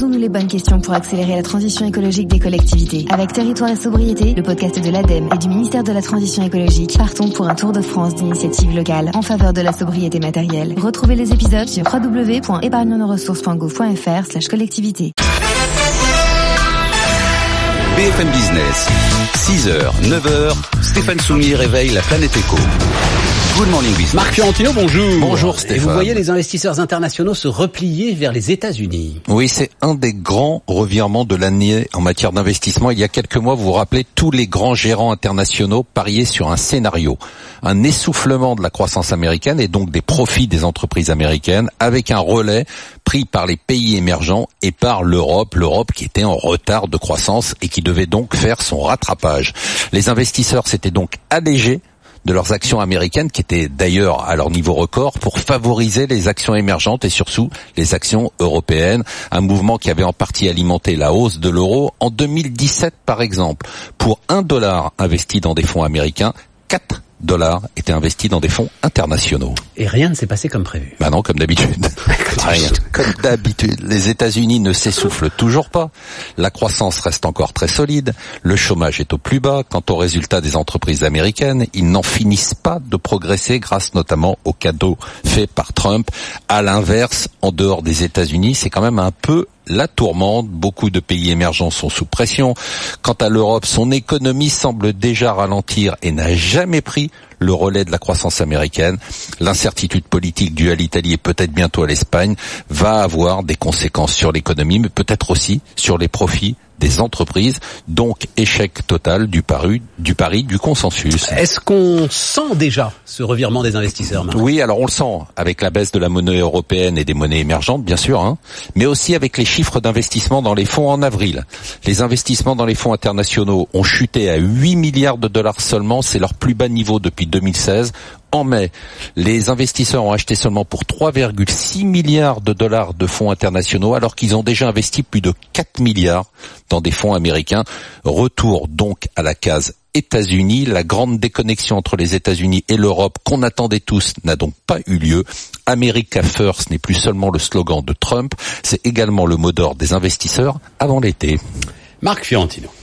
Posons-nous les bonnes questions pour accélérer la transition écologique des collectivités. Avec Territoire et Sobriété, le podcast de l'ADEME et du ministère de la Transition écologique, partons pour un tour de France d'initiatives locales en faveur de la sobriété matérielle. Retrouvez les épisodes sur www.épargnonsnosressources.gouv.fr/collectivité. BFM Business, 6h, 9h, Stéphane Soumier réveille la planète éco. Good morning business. Marc Fiorentino, bonjour. Bonjour Stéphane. Et vous voyez les investisseurs internationaux se replier vers les États-Unis. Oui, c'est un des grands revirements de l'année en matière d'investissement. Il y a quelques mois, vous vous rappelez, tous les grands gérants internationaux pariaient sur un scénario. Un essoufflement de la croissance américaine et donc des profits des entreprises américaines avec un relais pris par les pays émergents et par l'Europe qui était en retard de croissance et qui devait donc faire son rattrapage. Les investisseurs s'étaient donc allégés de leurs actions américaines, qui étaient d'ailleurs à leur niveau record, pour favoriser les actions émergentes et surtout les actions européennes. Un mouvement qui avait en partie alimenté la hausse de l'euro. En 2017, par exemple, pour $1 investi dans des fonds américains, $4 étaient investis dans des fonds internationaux. Et rien ne s'est passé comme prévu. Bah non, comme d'habitude. Rien. Comme d'habitude. Les États-Unis ne s'essoufflent toujours pas. La croissance reste encore très solide. Le chômage est au plus bas. Quant aux résultats des entreprises américaines, ils n'en finissent pas de progresser grâce notamment aux cadeaux faits par Trump. À l'inverse, en dehors des États-Unis, c'est quand même un peu la tourmente. Beaucoup de pays émergents sont sous pression. Quant à l'Europe, son économie semble déjà ralentir et n'a jamais pris le relais de la croissance américaine. L'incertitude politique due à l'Italie et peut-être bientôt à l'Espagne va avoir des conséquences sur l'économie, mais peut-être aussi sur les profits des entreprises. Donc échec total du pari du consensus. Est-ce qu'on sent déjà ce revirement des investisseurs, Marc ? Oui, alors on le sent avec la baisse de la monnaie européenne et des monnaies émergentes, bien sûr, mais aussi avec les chiffres d'investissement dans les fonds en avril. Les investissements dans les fonds internationaux ont chuté à 8 milliards de dollars seulement, c'est leur plus bas niveau depuis 2016. En mai, les investisseurs ont acheté seulement pour 3,6 milliards de dollars de fonds internationaux, alors qu'ils ont déjà investi plus de 4 milliards dans des fonds américains. Retour donc à la case États-Unis. La grande déconnexion entre les États-Unis et l'Europe qu'on attendait tous n'a donc pas eu lieu. America First n'est plus seulement le slogan de Trump, c'est également le mot d'ordre des investisseurs avant l'été. Marc Fiorentino.